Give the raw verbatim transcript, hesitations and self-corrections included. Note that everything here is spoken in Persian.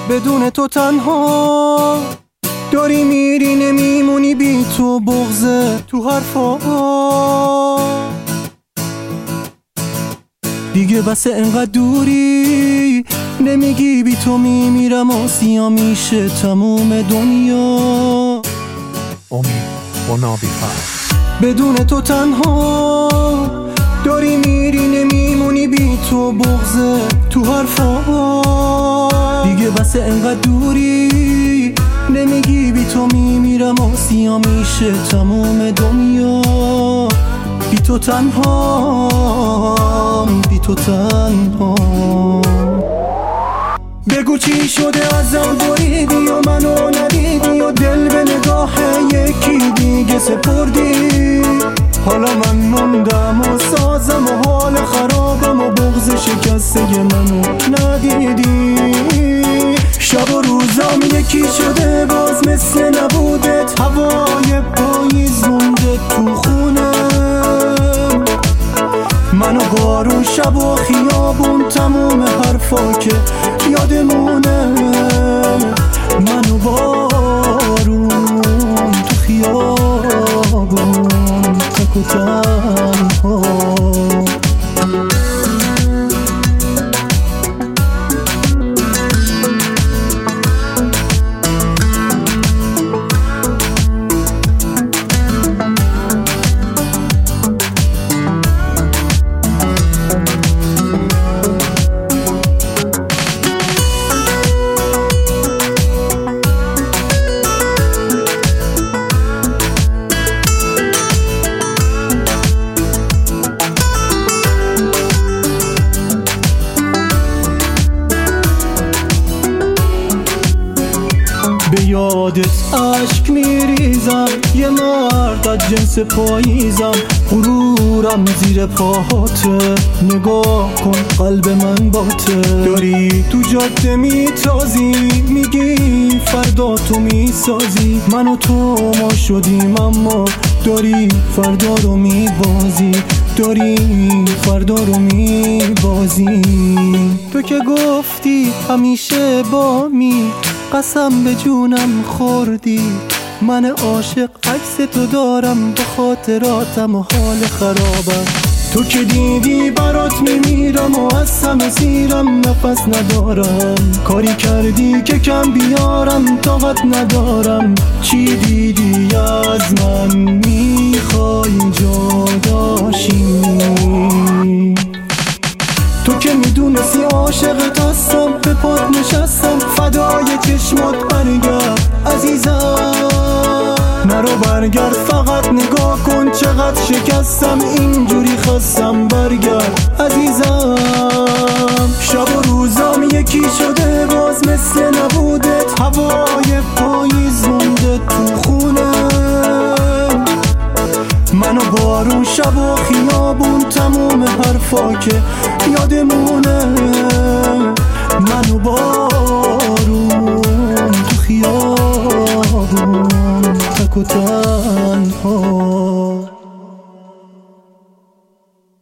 بدون تو تنها داری میری نمیمونی، بی تو بغضه تو حرفا دیگه بس انقدر دوری، نمیگی بی تو میمیرم آسیا میشه تموم دنیا. امید با نابی فرد. بدون تو تنها داری میری نمیمونی، بی تو بغضه تو حرفا دیگه بس انقدر دوری، نمیگی بی تو میمیرم آسیا میشه تموم دنیا. بی تو تنها، بی تو تنها. بگو چی شده ازم بریدی و منو ندیدی و دل به نگاه یکی دیگه سپردی. حالا من موندم و سازم و حال خرابم و بغض شکسته منو ندیدی. شب و روزام یکی شده باز مثل نبودت، هوای پاییز مونده تو خونه منو، بارون شب و خیابون تموم حرفا که یادمونه. منو بارون تو خیابون تک و تنها. به یادت عشق میریزم، یه مرد از جنس پاییزم، غرورم زیر پاهاته. نگاه کن قلب من باته، داری تو جاده میتازی، میگی فردا تو میسازی. من و تو ما شدیم اما داری فردا رو میبازی، داری فردا رو میبازی. تو که گفتی همیشه با می، قسم به جونم خوردی. من عاشق عکس تو دارم، به خاطراتم و حال خرابم. تو که دیدی برات میمیرم و از سم سیرم نفس ندارم. کاری کردی که کم بیارم، طاقت ندارم. چی دیدی از من میخوای جداشی؟ تو که میدونستی عاشقت هستم، به پات نشستم فدای چشمات. برگرد عزیزم، نرو برگرد، فقط نگاه کن چقدر شکستم، اینجوری خستم. برگرد عزیزم. شب و روزام یکی شده باز مثل نبودت، هوای پاییز مونده تو خونه منو، بارون شب و خیابون تموم حرفا که یادمونه. منو با